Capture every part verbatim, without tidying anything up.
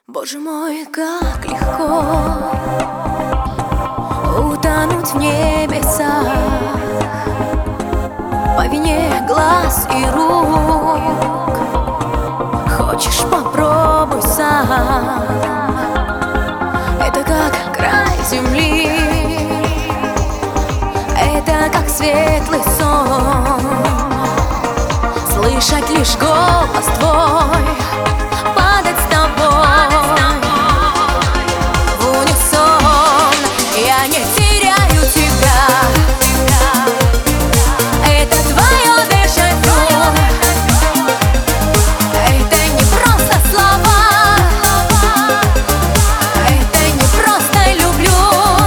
Боже мой, как легко утонуть в небесах по вине глаз и рук. Хочешь, попробуй сам. Это как край земли, это как светлый сон. Слышать лишь голос твой, падать с тобой в унисон. Я не теряю тебя, это твое дежавю. Это не просто слова, это не просто люблю.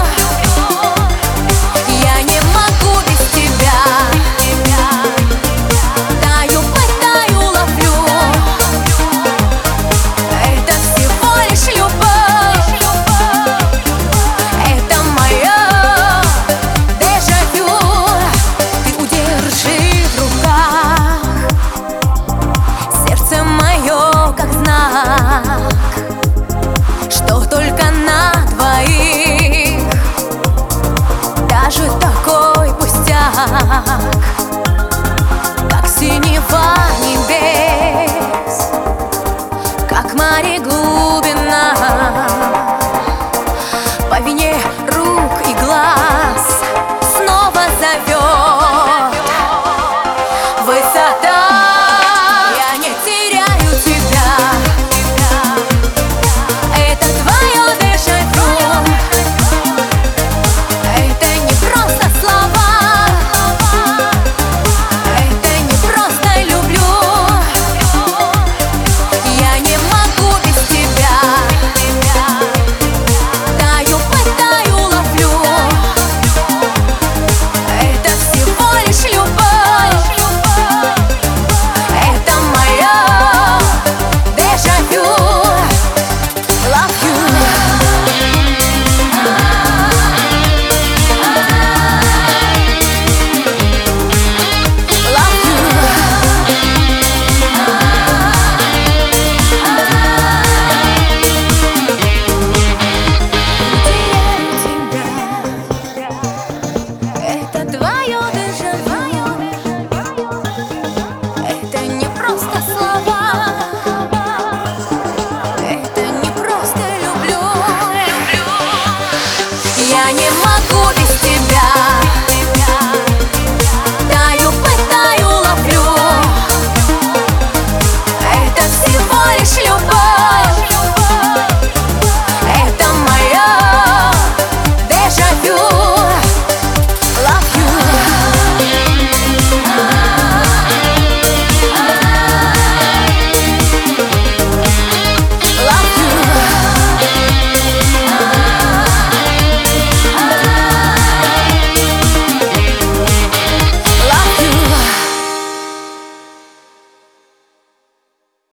Я не могу без тебя, таю, пытаю, ловлю. Это всего лишь любовь, это мое дежавю. Ты удержи в руках сердце мое, как знак, что только на двоих даже такой пустяк, как синева небес, как море глубь.